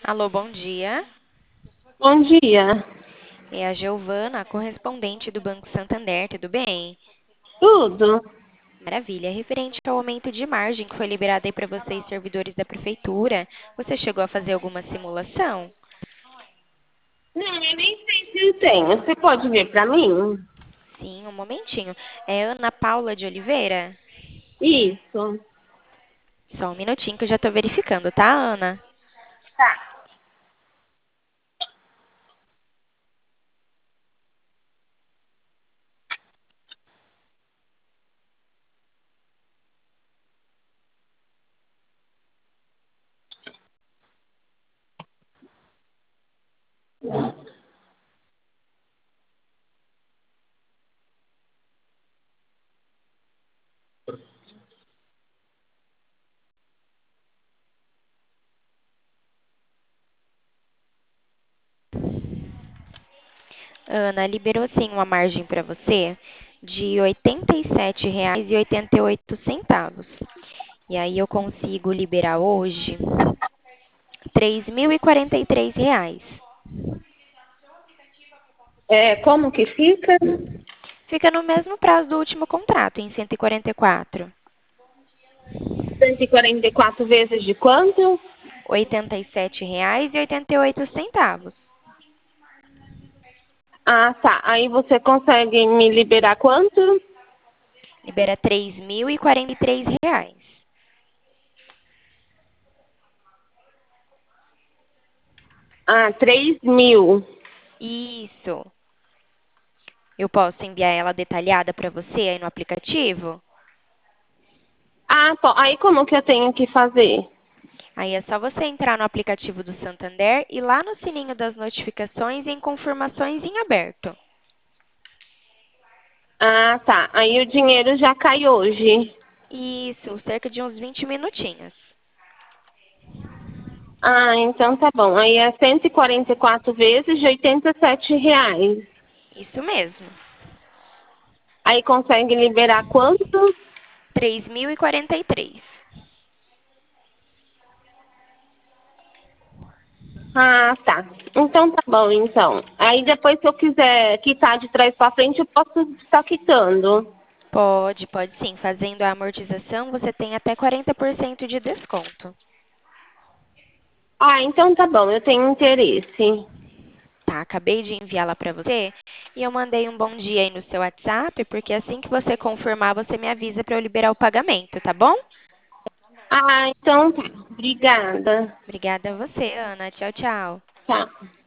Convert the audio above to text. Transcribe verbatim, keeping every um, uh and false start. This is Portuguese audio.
Alô, bom dia. Bom dia. É a Giovana, correspondente do Banco Santander, tudo bem? Tudo? Maravilha. Referente ao aumento de margem que foi liberado aí para vocês, servidores da prefeitura, você chegou a fazer alguma simulação? Não, eu nem sei se eu tenho. Você pode ver para mim? Sim, um momentinho. É Ana Paula de Oliveira? Isso. Só um minutinho que eu já estou verificando, tá, Ana? Tá. Ana, liberou sim uma margem para você de R$ oitenta e sete reais e oitenta e oito centavos. E aí eu consigo liberar hoje três mil e quarenta e três reais. É, como que fica? Fica no mesmo prazo do último contrato, em cento e quarenta e quatro. cento e quarenta e quatro vezes de quanto? R$ oitenta e sete reais e oitenta e oito centavos. Ah, tá. Aí você consegue me liberar quanto? Libera três mil e quarenta e três reais. Ah, três mil. Isso. Eu posso enviar ela detalhada para você aí no aplicativo? Ah, tá. Aí como que eu tenho que fazer? Aí é só você entrar no aplicativo do Santander e lá no sininho das notificações em confirmações em aberto. Ah, tá. Aí o dinheiro já cai hoje. Isso, cerca de uns vinte minutinhos. Ah, então tá bom. Aí é cento e quarenta e quatro vezes de oitenta e sete reais. Isso mesmo. Aí consegue liberar quanto? Três mil e quarenta e três. Ah, tá. Então tá bom, então. Aí depois, se eu quiser quitar de trás para frente, eu posso estar quitando. Pode, pode sim. Fazendo a amortização, você tem até quarenta por cento de desconto. Ah, então tá bom, eu tenho interesse. Tá, acabei de enviá-la para você e eu mandei um bom dia aí no seu WhatsApp, porque assim que você confirmar, você me avisa para eu liberar o pagamento, tá bom? Ah, então tá. Obrigada. Obrigada a você, Ana. Tchau, tchau. Tá.